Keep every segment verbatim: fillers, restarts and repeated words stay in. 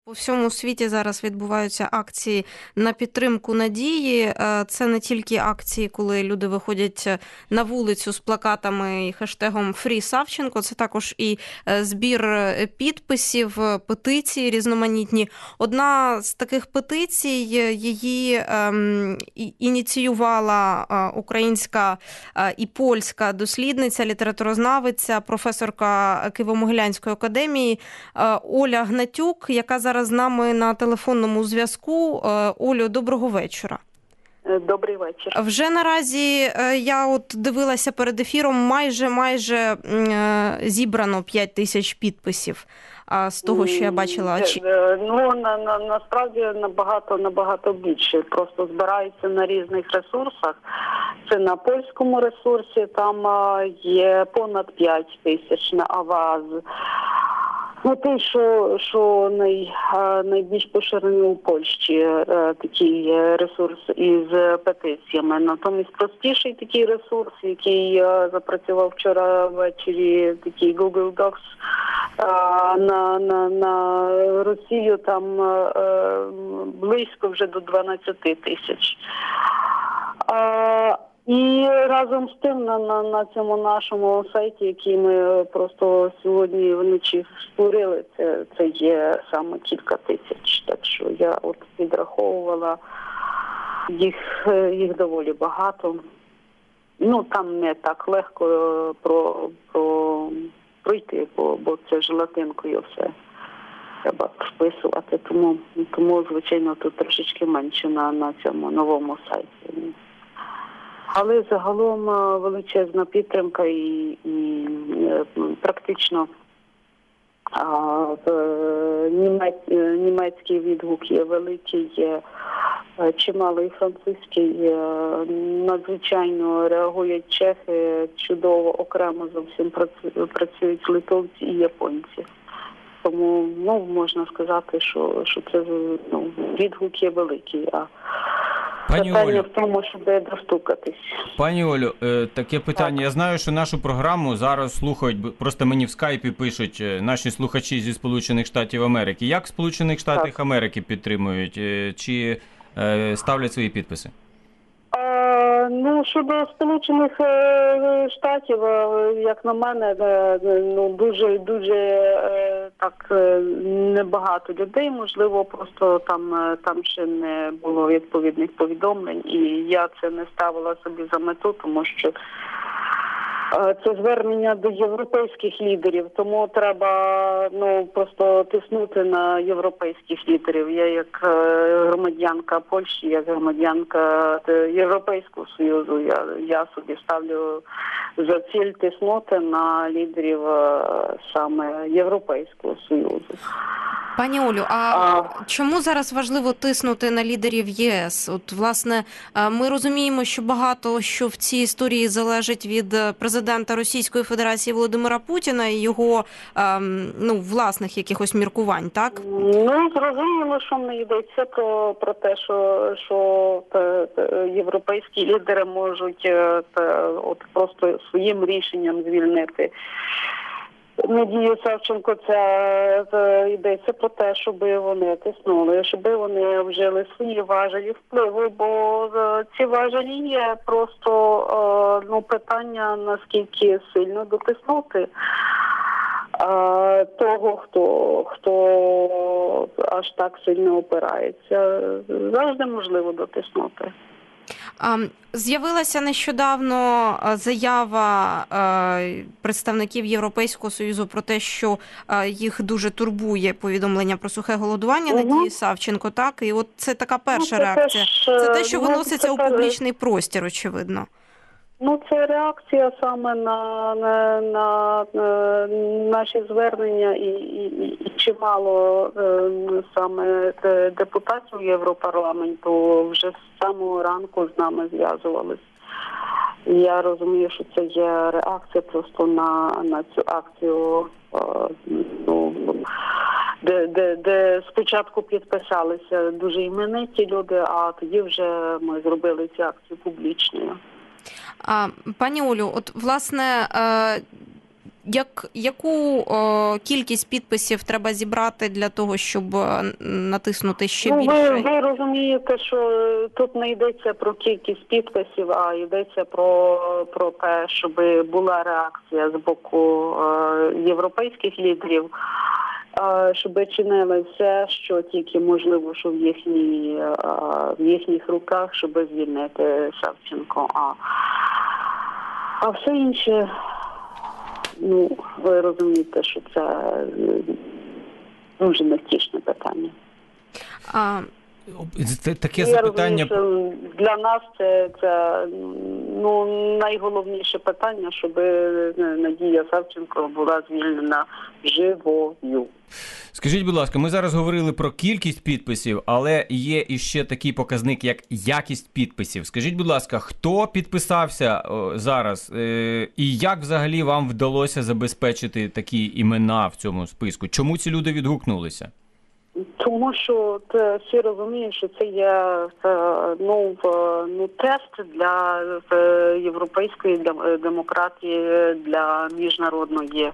У всьому світі зараз відбуваються акції на підтримку Надії. Це не тільки акції, коли люди виходять на вулицю з плакатами і хештегом «Фрі Савченко», це також і збір підписів, петиції різноманітні. Одна з таких петицій, її ем, ініціювала українська і польська дослідниця, літературознавиця, професорка Києво-Могилянської академії Оля Гнатюк, яка зараз з нами на телефонному зв'язку. Олю, доброго вечора. Добрий вечір. Вже наразі я от дивилася перед ефіром, майже майже зібрано п'ять тисяч підписів. А з того, що я бачила, ну на, на насправді набагато набагато більше. Просто збираються на різних ресурсах. Це на польському ресурсі, там є понад п'ять тисяч на Аваз. Ну, те, що, що най, найбільш поширений у Польщі такий ресурс із петиціями. Натомість простіший такий ресурс, який запрацював вчора ввечері, такий Google Docs, на, на, на Росію там близько вже до дванадцяти тисяч. І разом з тим на, на, на цьому нашому сайті, який ми просто сьогодні вночі створили, це, це є саме кілька тисяч. Так що я от підраховувала, їх, їх доволі багато. Ну, там не так легко про, про, пройти, бо, бо це желатинкою все треба вписувати. Тому, тому звичайно, тут трошечки менше на, на цьому новому сайті. Але загалом величезна підтримка і, і практично а, німець, німецький відгук є великий, є чимало і французький, надзвичайно реагують чехи, чудово, окремо зовсім працюють литовці і японці. Тому, ну, можна сказати, що, що це, ну, відгук є великий, а Пані Олю, в тому, щоб достукатись. Пані Олю, таке питання. Так. Я знаю, що нашу програму зараз слухають, просто мені в скайпі пишуть наші слухачі зі Сполучених Штатів Америки. Як Сполучених Штатів так. Америки підтримують? Чи е, ставлять свої підписи? Е, ну, щодо Сполучених Штатів, як на мене, ну, дуже, дуже так небагато людей, можливо, просто там, там ще не було відповідних повідомлень, і я це не ставила собі за мету, тому що це звернення до європейських лідерів, тому треба, ну, просто тиснути на європейських лідерів. Я як громадянка Польщі, як громадянка Європейського Союзу, я, я собі ставлю за ціль тиснути на лідерів саме Європейського Союзу. Пані Олю, а, а чому зараз важливо тиснути на лідерів ЄС? От, власне, ми розуміємо, що багато що в цій історії залежить від президента Російської Федерації Володимира Путіна і його, ну, власних якихось міркувань, так? Ну, зрозуміло, що не йдеться про, про те, що, що те, те, європейські лідери можуть те, от просто своїм рішенням звільнити Надію Савченко. Це, це йдеться про те, щоб вони тиснули, щоб вони вжили свої важелі впливу, бо ці важелі є просто, ну, питання, наскільки сильно дотиснути того, хто, хто аж так сильно опирається. Завжди можливо дотиснути. З'явилася нещодавно заява представників Європейського Союзу про те, що їх дуже турбує повідомлення про сухе голодування угу. Надії Савченко, так? І от це така перша ну, це реакція. Теж, це те, що ну, виноситься це у публічний простір, очевидно. Ну, це реакція саме на, на, на, на наші звернення і, і, і чимало е, саме депутатів Європарламенту вже з самого ранку з нами зв'язувались. Я розумію, що це є реакція просто на, на цю акцію, е, ну, де, де, де спочатку підписалися дуже імениті люди, а тоді вже ми зробили цю акцію публічною. А, пані Олю, от, власне, Як, яку о, кількість підписів треба зібрати для того, щоб натиснути ще ну, більше? Ви, ви розумієте, що тут не йдеться про кількість підписів, а йдеться про, про те, щоб була реакція з боку е, європейських лідерів, е, щоб чинили все, що тільки можливо, що в, їхній, е, в їхніх руках, щоб звільнити Савченко. А, а все інше... Ну, ви розумієте, що це дуже невтішне питання. А... Таке Я запитання... розумію, що для нас це, це ну, найголовніше питання, щоб Надія Савченко була звільнена живою. Скажіть, будь ласка, ми зараз говорили про кількість підписів, але є іще такий показник, як якість підписів. Скажіть, будь ласка, хто підписався о, зараз е, і як взагалі вам вдалося забезпечити такі імена в цьому списку? Чому ці люди відгукнулися? Тому що те, всі розуміють, що це є ну, ну, тест для європейської демократії, для міжнародної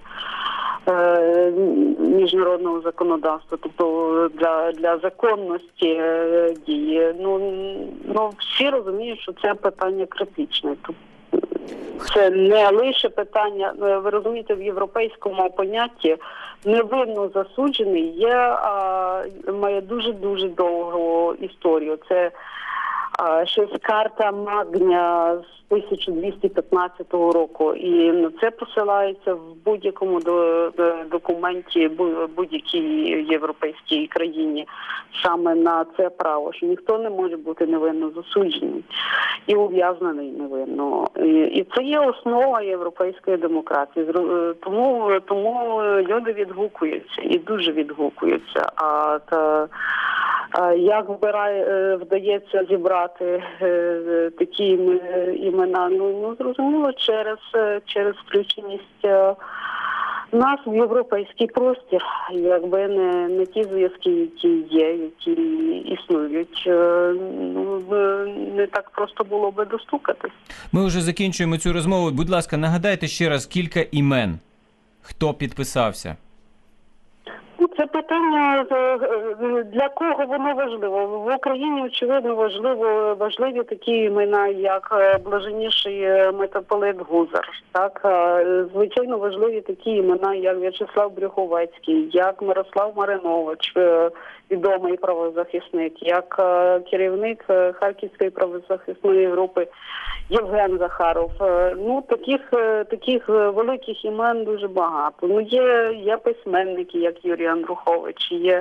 міжнародного законодавства, тобто для, для законності дії. Ну, ну, всі розуміють, що це питання критичне. Це не лише питання, ви розумієте, в європейському понятті невинно засуджений є, а, має дуже-дуже довгу історію. Це а, ще з карта Магня з тисяча двісті п'ятнадцятого року. І на це посилається в будь-якому до, документі будь-якій європейській країні саме на це право, що ніхто не може бути невинно засуджений і ув'язнений невинно. І, і це є основа європейської демократії. Тому, тому люди відгукуються і дуже відгукуються. А та, як вбирає, вдається зібрати такі імена? Ну, ну зрозуміло, через, через включеність нас в європейський простір, якби не, не ті зв'язки, які є, які існують, ну, не так просто було би достукатись. Ми вже закінчуємо цю розмову. Будь ласка, нагадайте ще раз кілька імен. Хто підписався? Це питання, для кого воно важливо. В Україні, очевидно, важливо, важливі такі імена, як блаженніший митрополит Гузар. Так? Звичайно, важливі такі імена, як В'ячеслав Брюховецький, як Мирослав Маринович, відомий правозахисник, як керівник Харківської правозахисної групи Євген Захаров. Ну, таких, таких великих імен дуже багато. Ну, є, є письменники, як Юрій Андрухович, є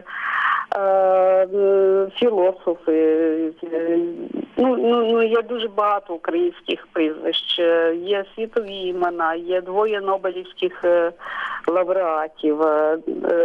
е, філософи, ну, ну, ну, є дуже багато українських прізвищ, є світові імена, є двоє нобелівських лауреатів, е,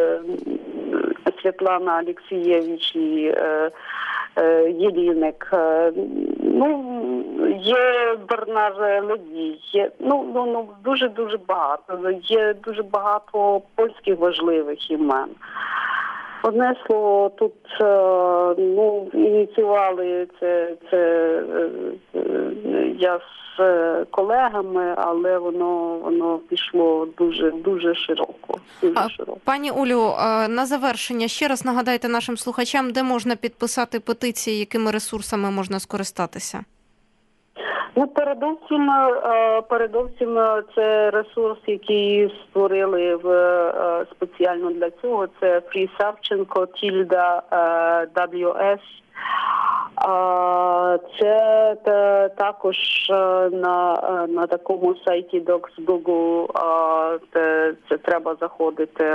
Світлана Алексієвич і е, Єліник, ну, є Бернар Ледій, є, ну, ну, ну, дуже-дуже багато, є дуже багато польських важливих імен. Одне слово, тут, ну, ініціювали це, це я з колегами, але воно, воно пішло дуже, дуже широко. Дуже широко. Пані Олю, на завершення ще раз нагадайте нашим слухачам, де можна підписати петиції, якими ресурсами можна скористатися? Ну, передовсім, передовсім це ресурс, який створили в, спеціально для цього. Це Free Savchenko, Tilda, дабл ю ес. Це також на, на такому сайті Docs.Google, це, це треба заходити.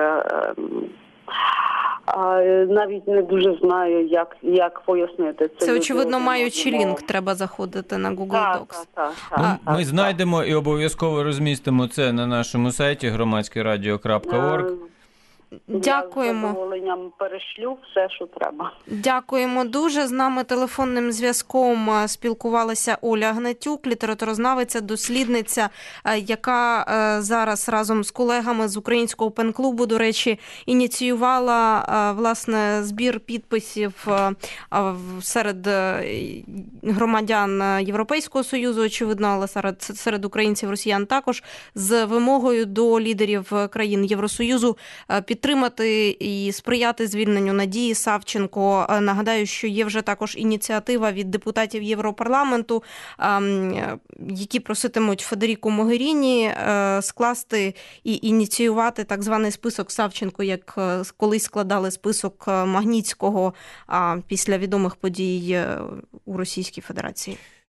А, навіть не дуже знаю, як, як пояснити це. Це, очевидно, маючи лінк, треба заходити на Google так, Docs. Так, так, ми, так, ми знайдемо і обов'язково розмістимо це на нашому сайті громадське радіо крапка орг. Дякуємо. Я з задоволенням перешлю все, що треба. Дякуємо дуже. З нами телефонним зв'язком спілкувалася Оля Гнатюк, літературознавиця, дослідниця, яка зараз разом з колегами з Українського пен-клубу, до речі, ініціювала, власне, збір підписів серед громадян Європейського Союзу, очевидно, але серед, серед українців, росіян також, з вимогою до лідерів країн Євросоюзу підтримати і сприяти звільненню Надії Савченко. Нагадаю, що є вже також ініціатива від депутатів Європарламенту, які проситимуть Федеріку Могеріні скласти і ініціювати так званий список Савченко, як колись складали список Магнітського після відомих подій у Російській Федерації.